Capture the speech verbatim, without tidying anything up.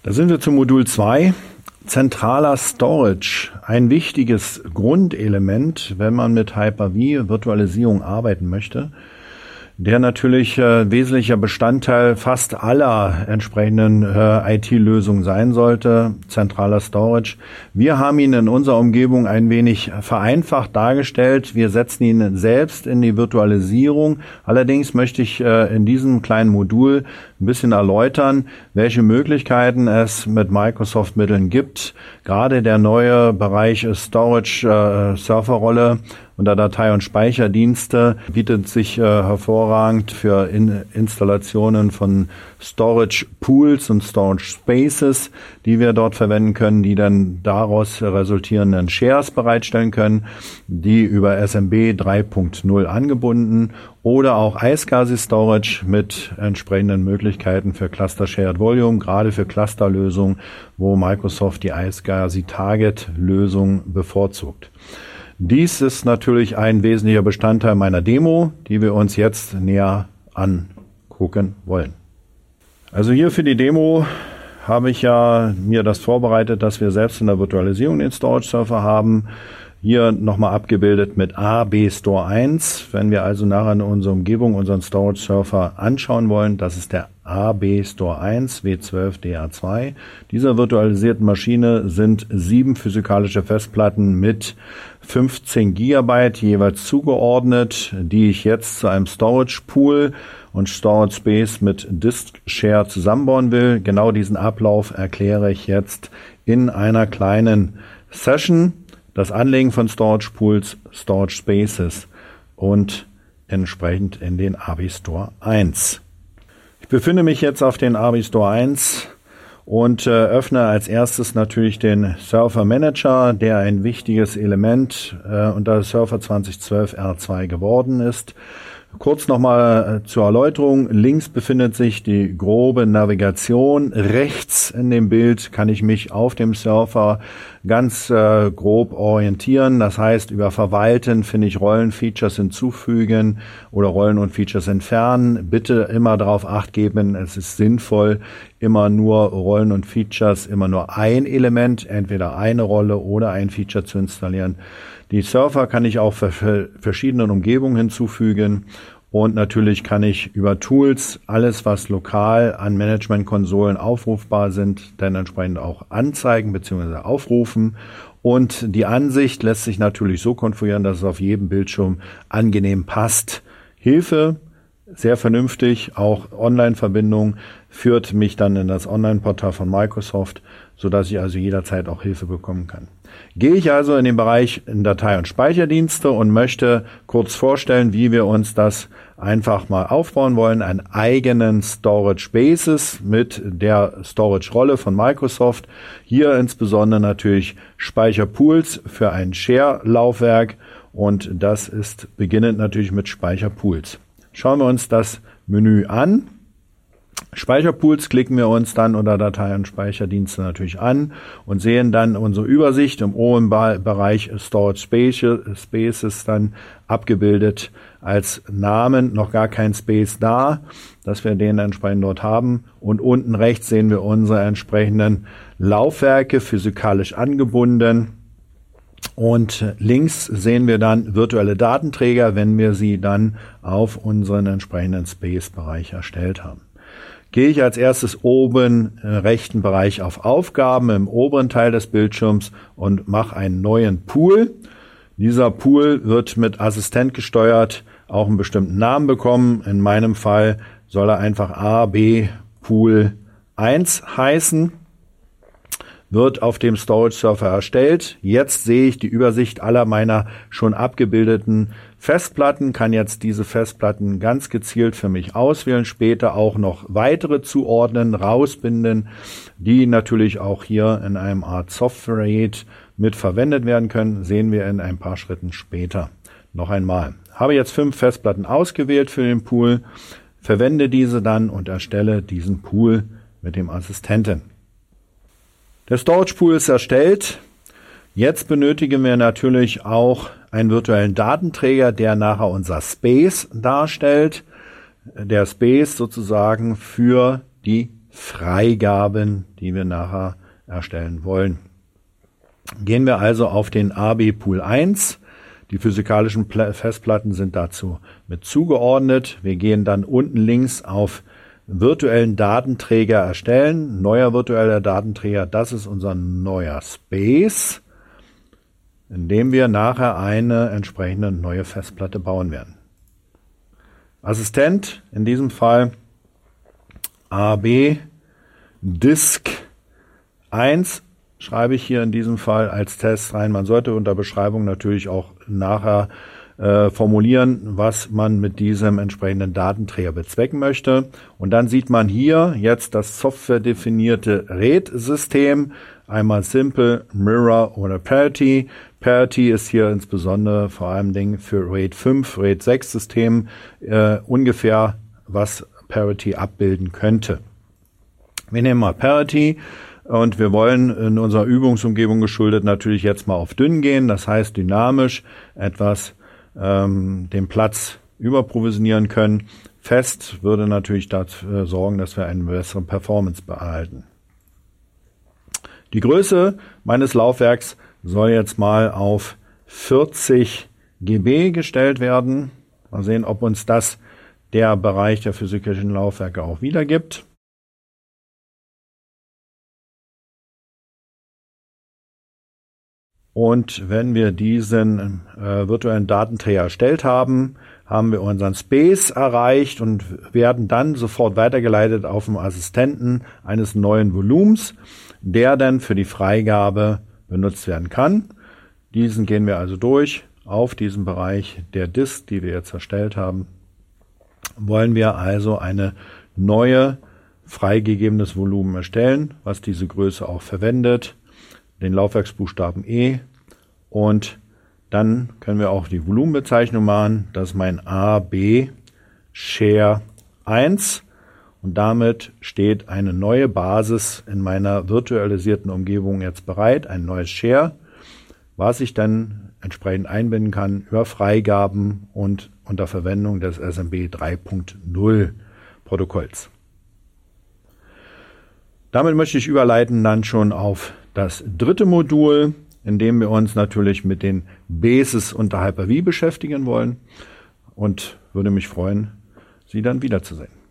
Da sind wir zum Modul zwei. Zentraler Storage, ein wichtiges Grundelement, wenn man mit Hyper-V Virtualisierung arbeiten möchte, der natürlich äh, wesentlicher Bestandteil fast aller entsprechenden äh, I T-Lösungen sein sollte, zentraler Storage. Wir haben ihn in unserer Umgebung ein wenig vereinfacht dargestellt. Wir setzen ihn selbst in die Virtualisierung. Allerdings möchte ich äh, in diesem kleinen Modul ein bisschen erläutern, welche Möglichkeiten es mit Microsoft-Mitteln gibt. Gerade der neue Bereich Storage äh, Serverrolle unter Datei- und Speicherdienste bietet sich äh, hervorragend für in Installationen von Storage Pools und Storage Spaces, die wir dort verwenden können, die dann daraus resultierenden Shares bereitstellen können, die über S M B drei Punkt null angebunden oder auch iSCSI Storage mit entsprechenden Möglichkeiten für Cluster Shared Volume, gerade für Clusterlösungen, wo Microsoft die iSCSI Target Lösung bevorzugt. Dies ist natürlich ein wesentlicher Bestandteil meiner Demo, die wir uns jetzt näher angucken wollen. Also hier für die Demo habe ich ja mir das vorbereitet, dass wir selbst in der Virtualisierung den Storage Server haben. Hier nochmal abgebildet mit A B Store eins. Wenn wir also nachher in unserer Umgebung unseren Storage Server anschauen wollen, das ist der A B Store eins W zwölf D A zwei. Dieser virtualisierten Maschine sind sieben physikalische Festplatten mit fünfzehn Gigabyte jeweils zugeordnet, die ich jetzt zu einem Storage Pool und Storage Space mit Disk Share zusammenbauen will. Genau diesen Ablauf erkläre ich jetzt in einer kleinen Session. Das Anlegen von Storage Pools, Storage Spaces und entsprechend in den A B Store eins. Ich befinde mich jetzt auf den A B Store eins und äh, öffne als erstes natürlich den Server Manager, der ein wichtiges Element äh, unter Server zwanzig zwölf R zwei geworden ist. Kurz nochmal äh, zur Erläuterung. Links befindet sich die grobe Navigation. Rechts in dem Bild kann ich mich auf dem Server ganz äh, grob orientieren. Das heißt, über Verwalten finde ich Rollenfeatures hinzufügen oder Rollen und Features entfernen. Bitte immer darauf Acht geben, es ist sinnvoll, immer nur Rollen und Features, immer nur ein Element, entweder eine Rolle oder ein Feature zu installieren. Die Server kann ich auch für verschiedene Umgebungen hinzufügen und natürlich kann ich über Tools alles, was lokal an Management-Konsolen aufrufbar sind, dann entsprechend auch anzeigen bzw. aufrufen. Und die Ansicht lässt sich natürlich so konfigurieren, dass es auf jedem Bildschirm angenehm passt. Hilfe, sehr vernünftig, auch Online-Verbindung führt mich dann in das Online-Portal von Microsoft, sodass ich also jederzeit auch Hilfe bekommen kann. Gehe ich also in den Bereich in Datei- und Speicherdienste und möchte kurz vorstellen, wie wir uns das einfach mal aufbauen wollen. Einen eigenen Storage Spaces mit der Storage-Rolle von Microsoft. Hier insbesondere natürlich Speicherpools für ein Share-Laufwerk und das ist beginnend natürlich mit Speicherpools. Schauen wir uns das Menü an. Speicherpools klicken wir uns dann unter Datei- und Speicherdienste natürlich an und sehen dann unsere Übersicht im oberen Bereich Storage Spaces dann abgebildet als Namen, noch gar kein Space da, dass wir den entsprechend dort haben. Und unten rechts sehen wir unsere entsprechenden Laufwerke physikalisch angebunden. Und links sehen wir dann virtuelle Datenträger, wenn wir sie dann auf unseren entsprechenden Space-Bereich erstellt haben. Gehe ich als erstes oben im rechten Bereich auf Aufgaben im oberen Teil des Bildschirms und mache einen neuen Pool. Dieser Pool wird mit Assistent gesteuert, auch einen bestimmten Namen bekommen. In meinem Fall soll er einfach A B Pool eins heißen. Wird auf dem Storage Server erstellt. Jetzt sehe ich die Übersicht aller meiner schon abgebildeten Festplatten, kann jetzt diese Festplatten ganz gezielt für mich auswählen, später auch noch weitere zuordnen, rausbinden, die natürlich auch hier in einem Art Software mit verwendet werden können, sehen wir in ein paar Schritten später. Noch einmal. Habe jetzt fünf Festplatten ausgewählt für den Pool, verwende diese dann und erstelle diesen Pool mit dem Assistenten. Der Storage Pool ist erstellt. Jetzt benötigen wir natürlich auch einen virtuellen Datenträger, der nachher unser Space darstellt. Der Space sozusagen für die Freigaben, die wir nachher erstellen wollen. Gehen wir also auf den A B Pool eins. Die physikalischen Festplatten sind dazu mit zugeordnet. Wir gehen dann unten links auf virtuellen Datenträger erstellen. Neuer virtueller Datenträger, das ist unser neuer Space, in dem wir nachher eine entsprechende neue Festplatte bauen werden. Assistent, in diesem Fall A B Disk eins, schreibe ich hier in diesem Fall als Test rein. Man sollte unter Beschreibung natürlich auch nachher äh, formulieren, was man mit diesem entsprechenden Datenträger bezwecken möchte. Und dann sieht man hier jetzt das softwaredefinierte RAID-System. Einmal Simple, Mirror oder Parity. Parity ist hier insbesondere vor allem für RAID fünf, RAID sechs System äh, ungefähr, was Parity abbilden könnte. Wir nehmen mal Parity. Und wir wollen in unserer Übungsumgebung geschuldet natürlich jetzt mal auf dünn gehen, das heißt dynamisch etwas ähm, den Platz überprovisionieren können. Fest würde natürlich dafür sorgen, dass wir eine bessere Performance behalten. Die Größe meines Laufwerks soll jetzt mal auf vierzig Gigabyte gestellt werden. Mal sehen, ob uns das der Bereich der physikalischen Laufwerke auch wiedergibt. Und wenn wir diesen äh, virtuellen Datenträger erstellt haben, haben wir unseren Space erreicht und werden dann sofort weitergeleitet auf den Assistenten eines neuen Volumens, der dann für die Freigabe benutzt werden kann. Diesen gehen wir also durch. Auf diesem Bereich der Disk, die wir jetzt erstellt haben, wollen wir also eine neue freigegebenes Volumen erstellen, was diese Größe auch verwendet. Den Laufwerksbuchstaben E, und dann können wir auch die Volumenbezeichnung machen. Das ist mein A B Share eins und damit steht eine neue Basis in meiner virtualisierten Umgebung jetzt bereit, ein neues Share, was ich dann entsprechend einbinden kann über Freigaben und unter Verwendung des S M B drei Punkt null Protokolls. Damit möchte ich überleiten dann schon auf das dritte Modul, in dem wir uns natürlich mit den Bases unter Hyper-V beschäftigen wollen, und würde mich freuen, Sie dann wiederzusehen.